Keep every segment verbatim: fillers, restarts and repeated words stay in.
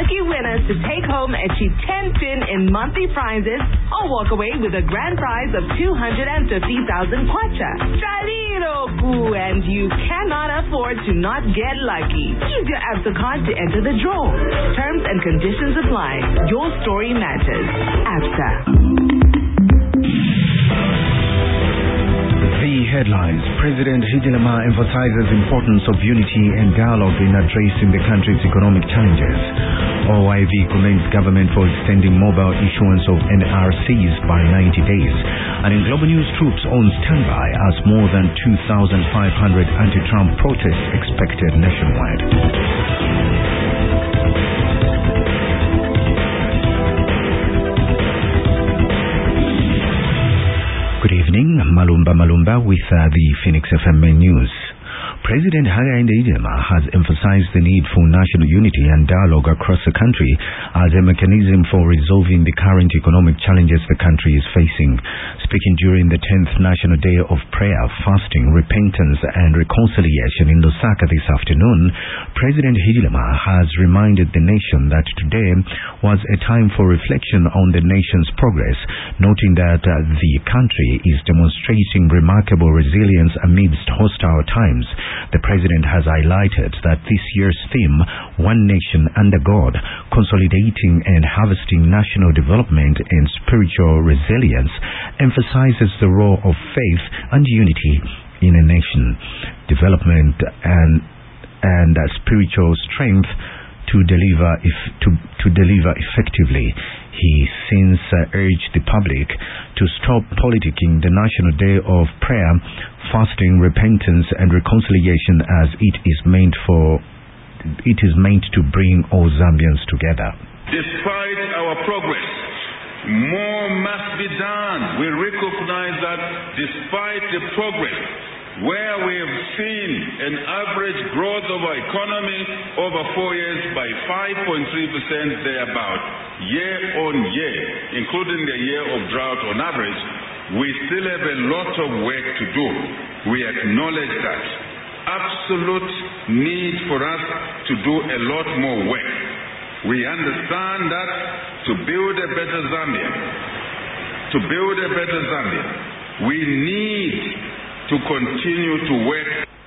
lucky winners to take home a cheap ten pin in monthly prizes or walk away with a grand prize of two hundred fifty thousand kwacha. Chaliroku, and you cannot afford to not get lucky. Use your ABSA card to enter the draw. Terms and conditions apply. Your story matters. ABSA. The headlines. President Hichilema emphasizes importance of unity and dialogue in addressing the country's economic challenges. O I V commends government for extending mobile issuance of N R Cs by ninety days. And in global news, troops on standby as more than two thousand five hundred anti-Trump protests expected nationwide. Good evening, Malumba Malumba with uh, the Phoenix F M News. President Hakainde Hichilema has emphasized the need for national unity and dialogue across the country as a mechanism for resolving the current economic challenges the country is facing. Speaking during the tenth National Day of Prayer, Fasting, Repentance and Reconciliation in Lusaka this afternoon, President Hichilema has reminded the nation that today was a time for reflection on the nation's progress, noting that uh, the country is demonstrating remarkable resilience amidst hostile times. The president has highlighted that this year's theme, One Nation Under God, consolidating and harvesting national development and spiritual resilience, emphasizes the role of faith and unity in a nation, development and and uh, spiritual strength to deliver if, to to deliver effectively. He since uh, urged the public to stop politicking the National Day of Prayer, Fasting, Repentance and Reconciliation as it is meant for it is meant to bring all Zambians together. Despite our progress, more must be done. We recognize that despite the progress, where we have seen an average growth of our economy over four years by five point three percent thereabout, year on year, including the year of drought on average, we still have a lot of work to do. We acknowledge that. Absolute need for us to do a lot more work. We understand that to build a better Zambia, to build a better Zambia, we need to continue to work.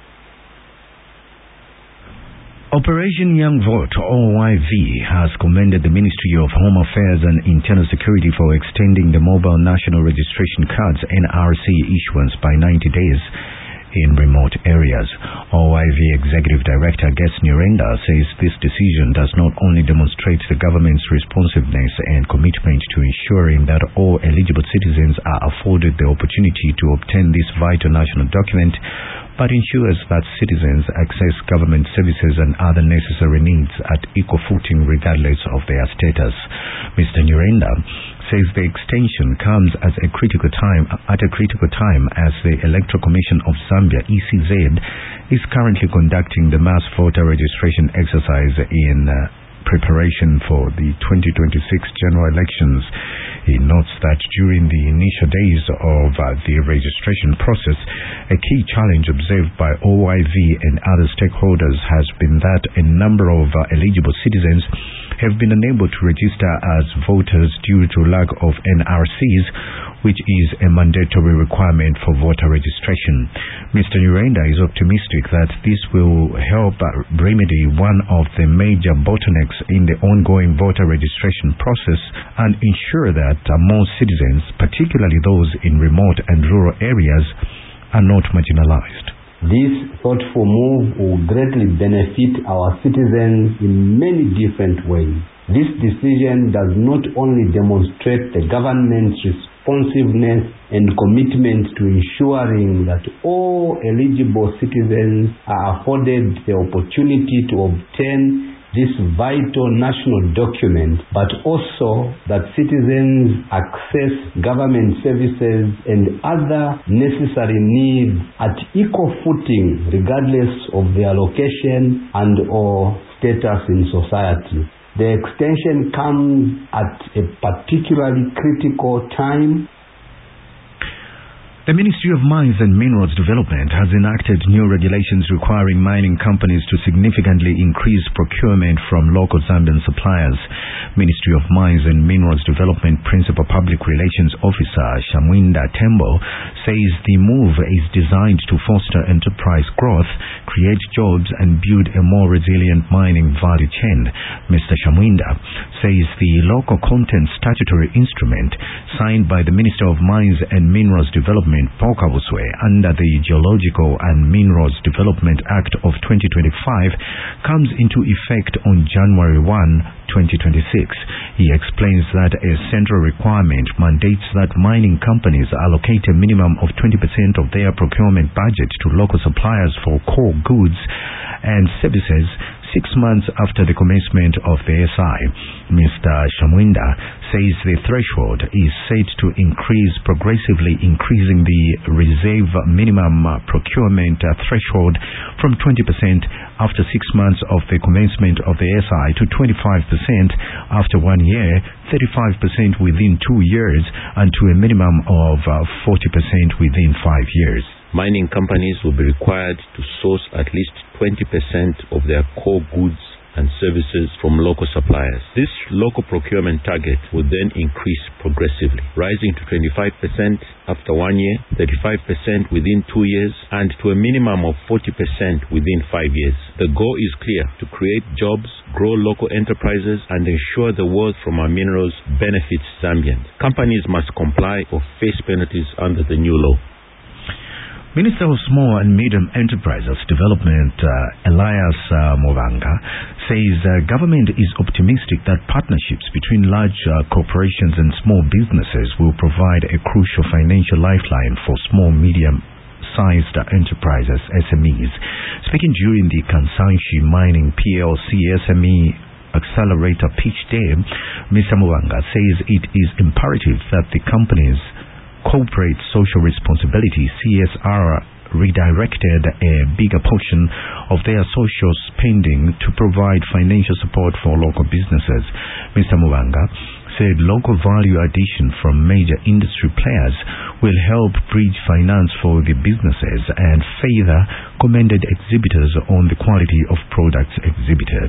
Operation Young Vote, O I V, has commended the Ministry of Home Affairs and Internal Security for extending the mobile national registration cards N R C issuance by ninety days in remote areas. O I V Executive Director Ges Nyirenda says this decision does not only demonstrate the government's responsiveness and commitment to ensuring that all eligible citizens are afforded the opportunity to obtain this vital national document, but ensures that citizens access government services and other necessary needs at equal footing regardless of their status. Mister Nyirenda says the extension comes at a critical time at a critical time as the Electoral Commission of Zambia, E C Z, is currently conducting the mass voter registration exercise in uh, preparation for the twenty twenty-six general elections. He notes that during the initial days of uh, the registration process, a key challenge observed by O I V and other stakeholders has been that a number of uh, eligible citizens have been unable to register as voters due to lack of N R Cs, which is a mandatory requirement for voter registration. Mister Nyirenda is optimistic that this will help uh, remedy one of the major bottlenecks in the ongoing voter registration process and ensure that uh, more citizens, particularly those in remote and rural areas, are not marginalized. This thoughtful move will greatly benefit our citizens in many different ways. This decision does not only demonstrate the government's responsiveness and commitment to ensuring that all eligible citizens are afforded the opportunity to obtain this vital national document, but also that citizens access government services and other necessary needs at equal footing regardless of their location and or status in society. The extension comes at a particularly critical time. The Ministry of Mines and Minerals Development has enacted new regulations requiring mining companies to significantly increase procurement from local Zambian suppliers. Ministry of Mines and Minerals Development Principal Public Relations Officer Shamwinda Tembo says the move is designed to foster enterprise growth, create jobs and build a more resilient mining value chain. Mister Shamwinda says the local content statutory instrument signed by the Minister of Mines and Minerals Development Pokabuswe under the Geological and Minerals Development Act of twenty twenty-five comes into effect on January first, twenty twenty-six. He explains that a central requirement mandates that mining companies allocate a minimum of twenty percent of their procurement budget to local suppliers for core goods and services six months after the commencement of the S I. Mister Shamwinda says the threshold is set to increase progressively, increasing the reserve minimum procurement threshold from twenty percent after six months of the commencement of the S I to twenty-five percent after one year, thirty-five percent within two years, and to a minimum of forty percent within five years. Mining companies will be required to source at least twenty percent of their core goods and services from local suppliers. This local procurement target will then increase progressively, rising to twenty-five percent after one year, thirty-five percent within two years, and to a minimum of forty percent within five years. The goal is clear: to create jobs, grow local enterprises, and ensure the wealth from our minerals benefits Zambians. Companies must comply or face penalties under the new law. Minister of Small and Medium Enterprises Development uh, Elias uh, Movanga says uh, government is optimistic that partnerships between large uh, corporations and small businesses will provide a crucial financial lifeline for small medium sized enterprises, S M Es. Speaking during the Kansanshi Mining P L C S M E Accelerator Pitch Day, Mister Movanga says it is imperative that the companies corporate social responsibility C S R redirected a bigger portion of their social spending to provide financial support for local businesses. Mister Movanga said local value addition from major industry players will help bridge finance for the businesses, and further commended exhibitors on the quality of products exhibited.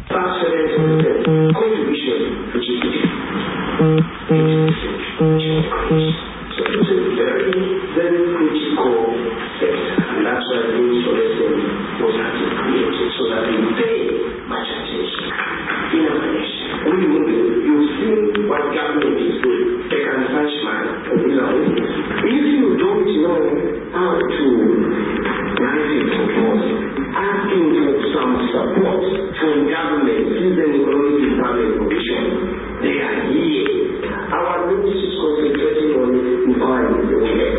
So it's a very, very critical sector, and that's why the Ministry of S M E was actually created, so that we pay much attention in our nation. We will, you've seen what government is doing. They can touch man, you know. If you don't know how to write it for asking for some support from government, even economic development commission, they are here. Our ministry is concentrating on environment.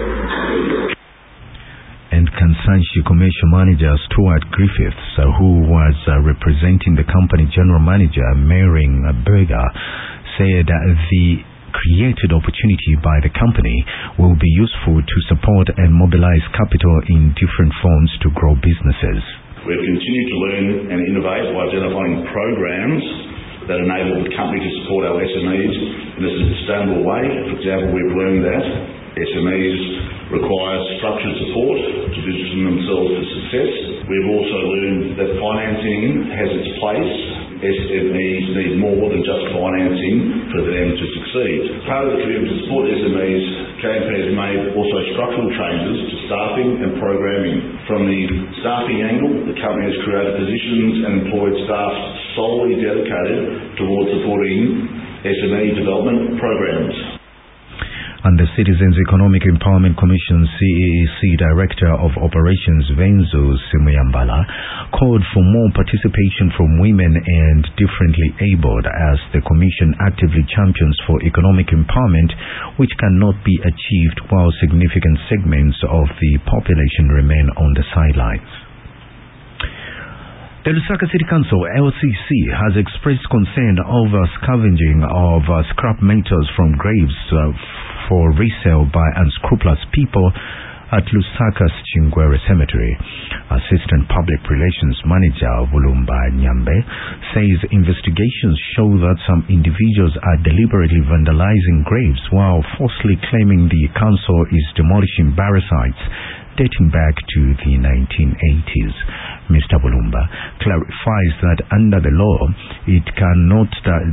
And Kansanshi Commercial Manager Stuart Griffiths, uh, who was uh, representing the company General Manager Mering Berger, said uh, the created opportunity by the company will be useful to support and mobilize capital in different forms to grow businesses. We have continued to learn and innovate by identifying programs that enable the company to support our S M Es in a sustainable way. For example, we've learned that S M Es require structured support to position themselves for success. We've also learned that financing has its place. S M Es need more than just financing for them to succeed. Part of the commitment to support S M Es, K M P has made also structural changes to staffing and programming. From the staffing angle, the company has created positions and employed staff solely dedicated towards supporting S M E development programs. And the Citizens Economic Empowerment Commission C E E C Director of Operations Venzu Simuyambala called for more participation from women and differently abled as the Commission actively champions for economic empowerment, which cannot be achieved while significant segments of the population remain on the sidelines. The Lusaka City Council, L C C, has expressed concern over scavenging of uh, scrap metals from graves uh, for resale by unscrupulous people at Lusaka's Chingwere Cemetery. Assistant Public Relations Manager Vulumba Nyambe says investigations show that some individuals are deliberately vandalizing graves while falsely claiming the council is demolishing burial sites dating back to the nineteen eighties. Mister Vulumba clarifies that under the law, it cannot